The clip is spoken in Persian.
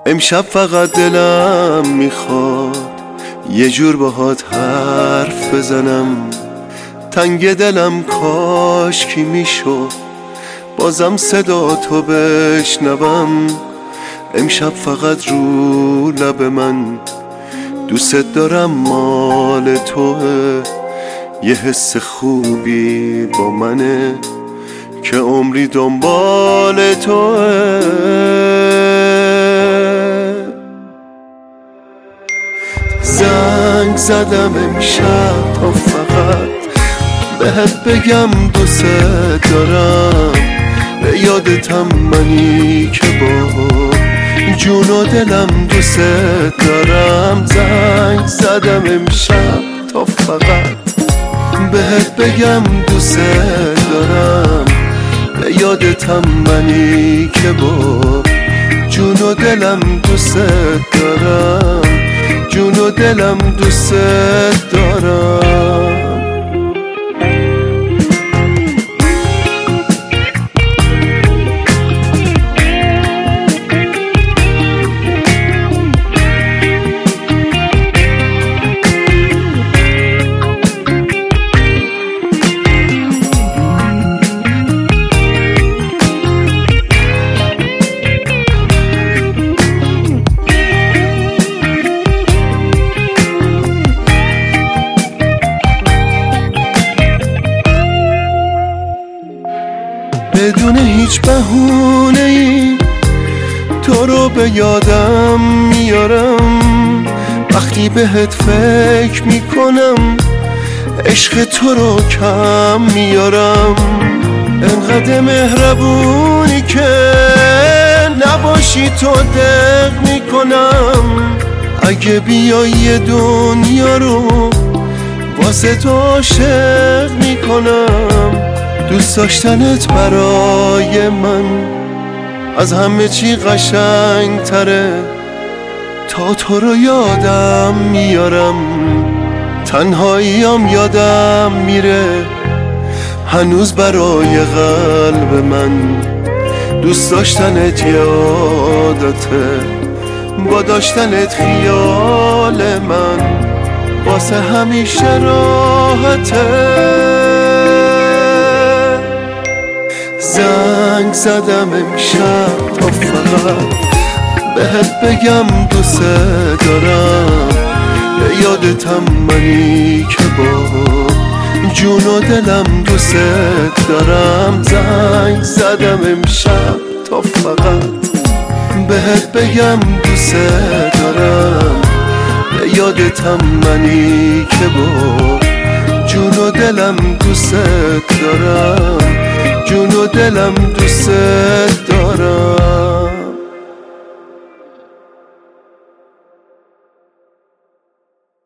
امشب فقط دلم میخواد یه جور باهات حرف بزنم. تنگ دلم کاش کی میشد بازم صدا تو بشنوم. امشب فقط رو لب من دوست دارم مال توه. یه حس خوبی با منه که عمری دنبال توه. زنگ زدم امشب تا فقط بهت بگم دوست دارم. به یادتم منی که با جون و دلم دوست دارم. زنگ زدم امشب تا فقط بهت بگم دوست دارم. به یادتم منی که با جون و دلم دوست دارم. جون و دلم دوست دارم. بدون هیچ بهونه‌ای تو رو به یادم میارم. وقتی بهت فکر میکنم عشق تو رو کم میارم. انقدر مهربونی که نباشی تو دق میکنم. اگه بیایی دنیا رو واسه تو عاشق میکنم. دوست داشتنت برای من از همه چی قشنگ تره. تا تو رو یادم میارم تنهاییم یادم میره. هنوز برای قلب من دوست داشتنت یادته. با داشتنت خیال من واسه همیشه راحته. زنگ زدم امشب تا فقط بهت بگم دوست دارم. به یادتم منی که با جون و دلم دوست دارم. زنگ زدم امشب تا فقط بهت بگم دوست دارم. به یادتم منی که با جون و دلم دوست دارم. جون و دلم دوست دارم.